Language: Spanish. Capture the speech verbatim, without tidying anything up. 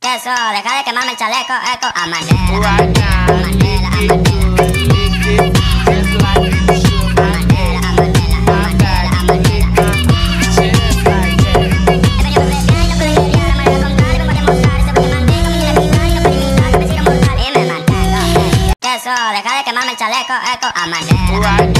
Eso, deja de quemarme el chaleco, eco. A Mandela, Right now, a Mandela, a lick it Mandela. good, lick it just like you should. My neck, my back, lick my just like that. Eso, deja de quemarme el chaleco, eco. A Mandela. Right